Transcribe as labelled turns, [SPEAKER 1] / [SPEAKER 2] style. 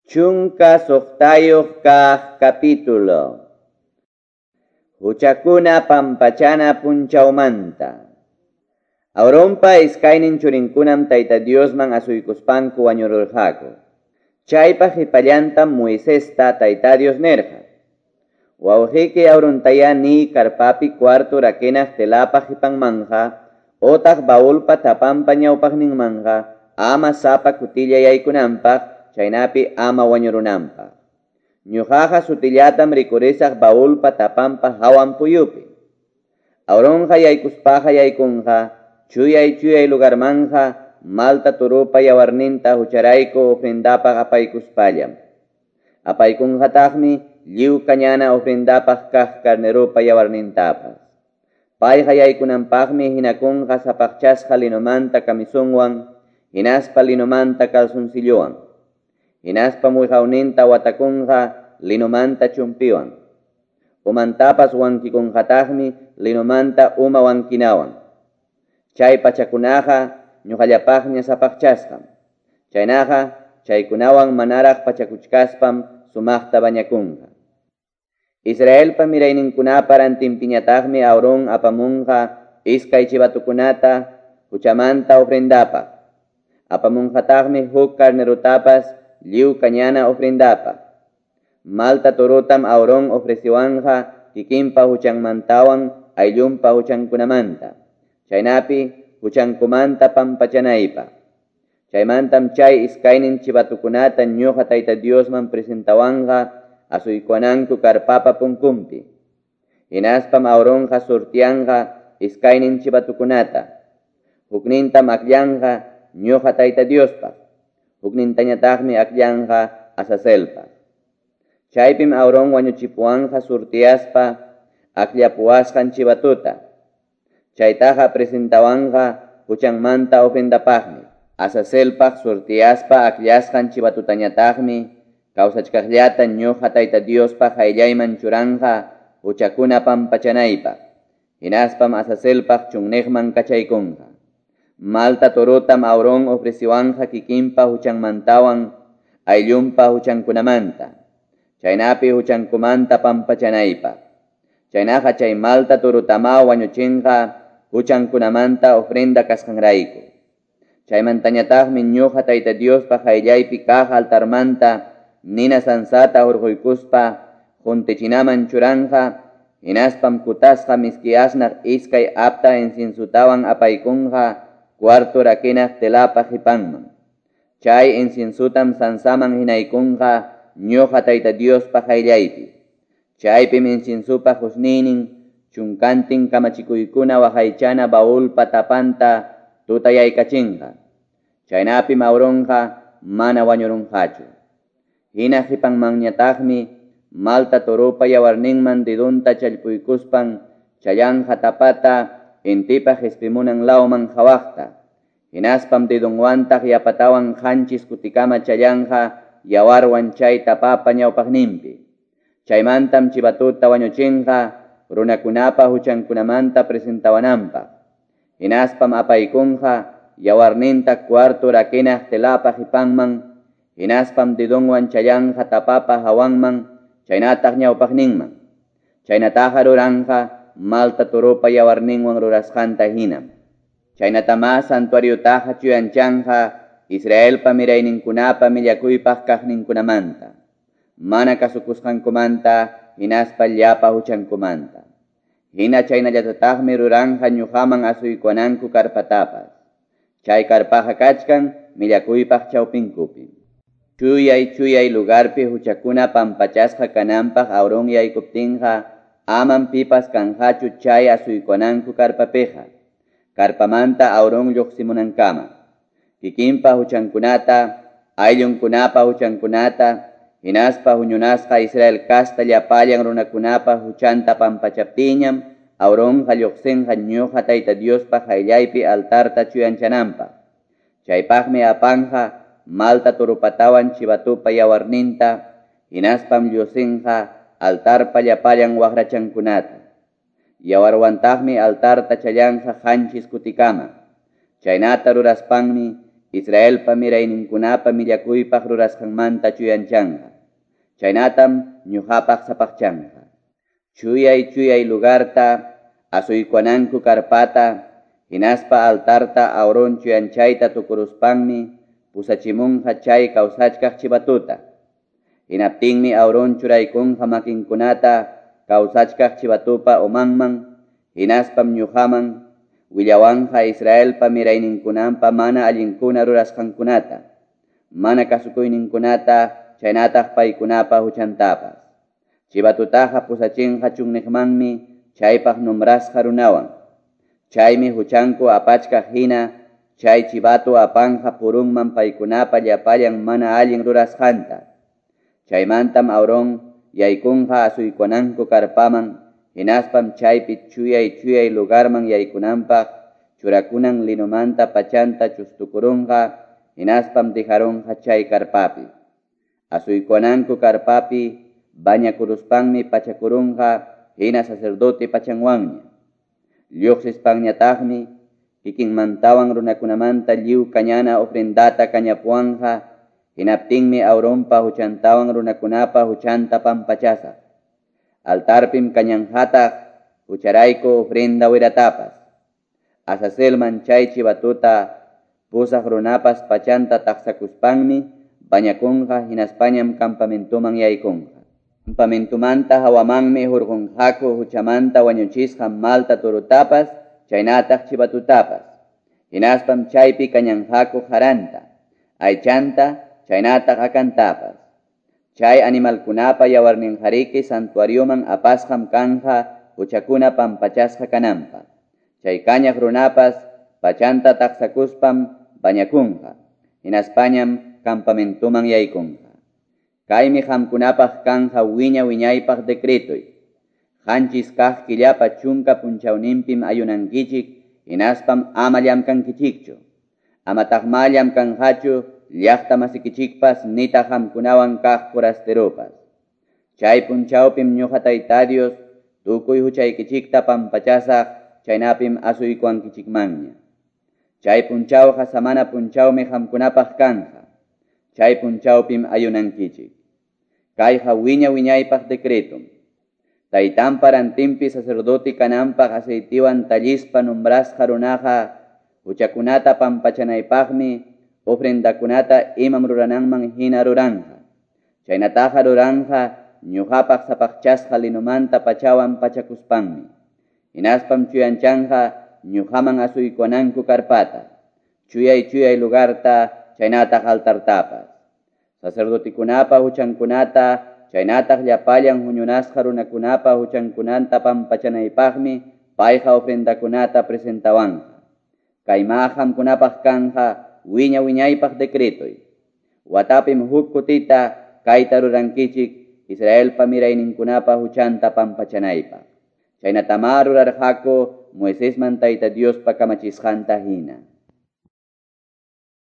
[SPEAKER 1] Chunka suqtayuq kaq capítulo. Huchakuna pampachana punchaumanta. Auronpa iskaynin churinkunam Tayta Diosman asuykuspanku wañururqaku. Chaypa qhipallantam Moisesta Tayta Dios nerqa. Wawqiki auruntaya ni karpapi cuarto rakenaq telapa qipanmanja, otaq baulpa tapanpa ñawpaqninmanja, ama sapa kutilla yaykunanpaq, chaynapi ama wañurunanpaq. Ñuqaqa sutillatam rikurisaq baulpa tapanpa hawan puyupi. Auronqa yaykuspaqa yaykunqa chuyay lugarmanja malta turupa yawarninta hucharayku ofrendapaq apaykuspallam. Apaykunqataqmi lliw kañana ofrendapaq kaq carnerupa yawarnintapas. Payqa yaykunanpaqmi hinakunqa sapaqchasqa linumanta kamisunwan, hinaspa linumanta calzoncilluwan. Hinaspa muyhawninta watakunqa linumanta chumpiwan. Umantapas wankikunqataqmi linumanta uma wankinawan. Chay pachakunaqa ñuqallapaqña sapaqchasqam. Chaynaqa chaykunawan manaraq pachakuchkaspam sumaqta bañakunqa. Israelpa mirayninkunapa rantinpiñataqmi Auron apamunqa iskay chivatukunata huchamanta ofrendapaq. Apamunqataqmi huk carnerutapas lliw kañana ofrendapaq. Malta turutam Auron ofreciwanqa kikinpa huchanmantawan ayllunpa huchankunamanta. Chaynapi huchankumanta pampachanaypa. Chaymantam chay iskaynin chivatukunata ñuqa Tayta Diosman presentawanqa asuykuananku karpapa punkumpi. Hinaspam Auronqa surtianqa iskaynin chivatukunata. Huknintam akllanqa ñuqa Tayta Diospaq. Huknintañataqmi akllanqa Azazelpaq. Chaypim Auron wañuchipuwanqa surtiaspa aklapuasqan chivatuta. Chaytaqa presentawanqa huchanmanta ofrendapaqmi. Azazelpaq surtiaspa aklasqan chivatutañataqmi kawsachkaqllata ñuqa Tayta Diospaq ayllayman churanqa huchakuna pampachanaypaq. Hinaspam Azazelpaq chunniqman kachaykunqa. Malta turutam Auron ofreciwanqa kikinpa huchanmantawan ayllunpa huchankunamanta. Chaynapi huchankumanta pampachanaypaq. Chaynaqa chay malta turutama wañuchinqa huchankunamanta ofrenda kasqanrayku. Chaymantañataqmi ñuqa Tayta Diospaq ayllaypi kaq altarmanta nina sansata hurquykuspa juntichinaman churanqa. Hinaspam kutasqa miski asnaq iskay apta insinsutawan apaykunqa cuarto rakenaq telapa qipanman. Chay insinsutam sansaman hinaykunqa ñuqa Tayta Diospaq ayllaypi. Chaypim insinsupa husniynin chunkantin kamachikuykuna waqaychana baulpa tapanta tutayaykachinqa. Chaynapim Auronqa mana wañurunqachu. Hina qipanmanñataqmi malta turupa yawarninman didunta challpuykuspan chayanqa tapata intipa hispimunan lawman hawaqta. Hinaspam didunwantaq yapatawan qanchis kutikama chayanqa yawarwan chay tapapa ñawpaqninpi. Chaymantam chivatuta wañuchinqa runakunapa huchankunamanta presentawananpaq. Hinaspam apaykunqa yawarninta cuarto rakenaq telapa qipanman. Hinaspam didunwan chayanqa tapapa hawanman chaynataq ñawpaqninman. Chaynataqa ruranqa malta turupa yawarninwan rurasqanta hinam. Chaynatama santuariutaqa chuyanchanqa Israelpa mirayninkunapa millakuypaq kaqninkunamanta. Mana kasukusqankumanta hinaspa llapa huchankumanta. Hina chaynallatataqmi ruranqa ñuqaman asuykuananku karpatapas. Chay karpaqa kachkan millakuypaq chawpinkupi. Chuyay lugarpi huchakuna pampachasqa kananpaq Auron yaykuptinqa aman pipas kanqachu chay asuykuananku karpapiqa. Karpamanta Auron lluqsimunankama. Kikinpa huchankunata, ayllunkunapa huchankunata, hinaspa huñunasqa Israel kasta llapallan runakunapa huchanta pampachaptiñam Auronqa lluqsinqa ñuqa Tayta Diospaq ayllaypi altarta chuyanchananpaq. Chaypaqmi apanqa malta turupatawan chivatupa yawarninta, hinaspam lluqsinqa altarpa llapallan waqrachankunata. Yawarwantaqmi altarta chayanqa qanchis kutikama. Chaynata ruraspanmi Israel pamirayninkunapa millakuypaq rurasqanmanta chuyanchanga. Chaynatam ñuqapaq sapaqchanga. Chuyay lugarta asuykuananku karpata, hinaspa altarta Aarón chuyanchayta tukuruspanmi pusachimunqa chay kawsachkaq chivatuta. Hinaptinmi Aarón churaykunqa makinkunata kawsachkaq chivatupa umanman, hinaspam ñuqaman willawanja Israel pamirayninkunampa mana allinkuna rurasqankunata, mana kasukuyninkunata, chaynataq paykunapa huchantapas. Chivatutaqa pusachinqa chunniqmanmi chaypaq nombrasqa runawan. Chaymi huchanku apachkaq hina, chay chivatu apanja purunman paykunapa llapallan mana allin rurasqanta. Chaymantam Aarón yaykunqa asuykunanku karpaman, hinaspam chaypi chuyay lugarman yaykunanpaq churakunan linumanta pachanta chustukurunqa, hinaspam dejarunqa chay karpapi. Asuykunanku karpapi bañakuruspanmi pachakurunqa hina sacerdote pachanwanña. Lluqsispanñataqmi kikinmantawan runakunamanta lliw kañana ofrendata kañapuanja, hinaptinmi Aarón huchantawan runakunapa huchanta pampachasa. Altarpim kañanhataq hucharayku ofrenda wiratapas. Asaselman chay chivatuta pusaq runapas pachanta taqsakuspanmi bañakunqa, hinaspañam campamentuman yaykunqa. Campamentumanta hawamanmi hurqunqaku huchamanta wañuchisqa malta turutapas, chaynataq chivatutapas. Hinaspam chaypi kañanqaku haranta, aychanta, chaynataq akantapas. Chay animalkunapa yawarninqariki santuarioman apasqam kanja huchakuna pampachasqa kananpaq. Chay kañaq runapas pachanta taqsakuspam bañakunqa, hinaspañam campamentuman yaykunqa. Kaymi qamkunapaq kanja wiñaypaq decretoy. Qanchis kaq killapa chunka punchawninpim ayunankichik, hinaspam ama llamkankichikchu. Amataq ma llamkanqachu llaqta masikichikpas nita qamkunawan kaq forasteropas. Chay punchawpim ñuqa Tayta Dios tukuy huchaykichikta pampachasaq, chaynapim asuykuankichikmanña. Chay punchawqa samana punchawmi qamkunapaq kanja. Chay punchawpim ayunankichik. Kayqa wiñaypaq decretum. Taytan parantinpi sacerdote kananpaq aceitiwan tallispa nombrasqa runaqa huchakunata pampachanaypaqmi ofrendakunata imam rurananman hina ruranja. Chaynataqa ruranja ñuqapaq sapaqchasqa linumanta pachawan pachakuspanmi. Hinaspam chuyanchanja ñuqaman asuykuananku karpata, chuyay lugarta, chaynataq altartapas. Sacerdotikunapa huchankunata, chaynataq llapallan huñunasqa runakunapa huchankunanta pampachanaypaqmi payqa ofrendakunata presentawanja. Kayma qamkunapaq kanja wiñaypaq decretoy. Watapim huk kutita kayta rurankichik Israel pamirayninkunapa huchanta pampachanaypaq. Chaynatama rurarqaku Moisesman Tayta Diospa kamachisqanta hina.